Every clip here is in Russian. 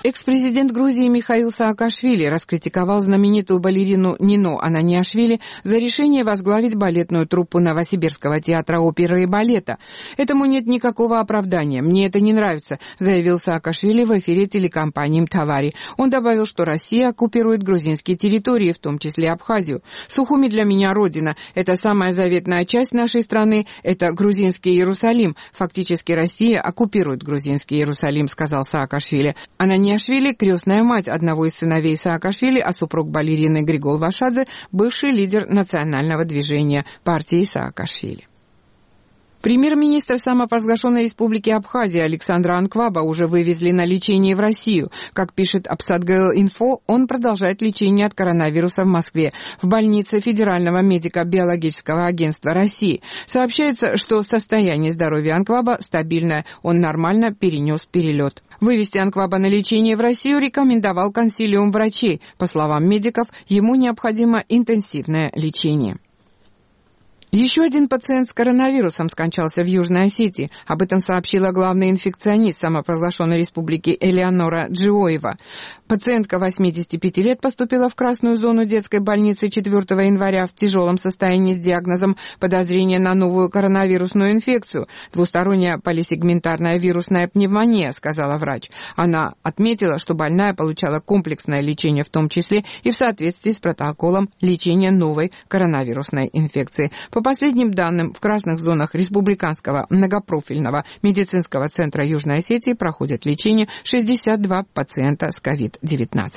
Экс-президент Грузии Михаил Саакашвили раскритиковал знаменитую балерину Нино Ананиашвили за решение возглавить балетную труппу Новосибирского театра оперы и балета. «Этому нет никакого оправдания. Мне это не нравится», заявил Саакашвили в эфире телекомпании «Мтавари». Он добавил, что Россия оккупирует грузинские территории, в том числе Абхазию. «Сухуми для меня родина. Это самая заветная часть нашей страны. Это грузинский Иерусалим. Фактически Россия оккупирует грузинский Иерусалим», сказал Саакашвили. Ананиашвили — крестная мать одного из сыновей Саакашвили, а супруг балерины Григол Вашадзе — бывший лидер национального движения партии Саакашвили. Премьер-министр самопровозглашенной республики Абхазия Александра Анкваба уже вывезли на лечение в Россию. Как пишет Апсатгл-Инфо, он продолжает лечение от коронавируса в Москве, в больнице Федерального медико-биологического агентства России. Сообщается, что состояние здоровья Анкваба стабильное, он нормально перенес перелет. Вывести Анкваба на лечение в Россию рекомендовал консилиум врачей. По словам медиков, ему необходимо интенсивное лечение. Еще один пациент с коронавирусом скончался в Южной Осетии. Об этом сообщила главный инфекционист самопровозглашенной республики Элеонора Джиоева. Пациентка 85 лет поступила в красную зону детской больницы 4 января в тяжелом состоянии с диагнозом подозрения на новую коронавирусную инфекцию. Двусторонняя полисегментарная вирусная пневмония, сказала врач. Она отметила, что больная получала комплексное лечение, в том числе и в соответствии с протоколом лечения новой коронавирусной инфекции. По последним данным, в красных зонах Республиканского многопрофильного медицинского центра Южной Осетии проходят лечение 62 пациента с COVID-19.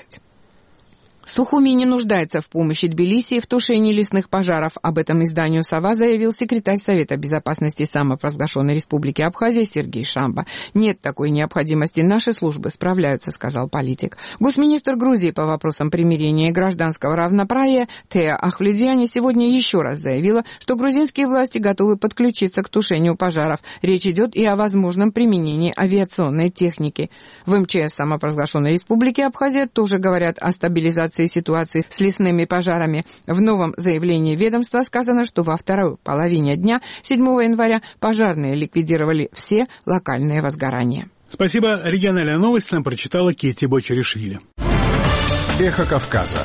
Сухуми не нуждается в помощи Тбилиси в тушении лесных пожаров. Об этом изданию «Сова» заявил секретарь Совета безопасности самопровозглашенной республики Абхазия Сергей Шамба. «Нет такой необходимости, наши службы справляются», — сказал политик. Госминистр Грузии по вопросам примирения и гражданского равноправия Теа Ахвледиани сегодня еще раз заявила, что грузинские власти готовы подключиться к тушению пожаров. Речь идет и о возможном применении авиационной техники. В МЧС самопровозглашенной республики Абхазия тоже говорят о стабилизации ситуации с лесными пожарами. В новом заявлении ведомства сказано, что во второй половине дня 7 января пожарные ликвидировали все локальные возгорания. Спасибо. Региональная новость нам прочитала Кити Бочеришвили. Эхо Кавказа.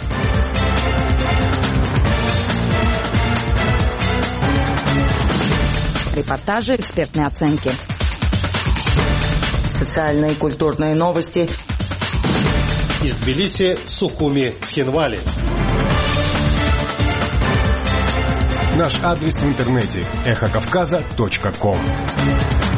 Репортажи, экспертные оценки. Социальные и культурные новости. Из Тбилиси, Сухуми, Цхинвали. Наш адрес в интернете – эхокавказа.ком.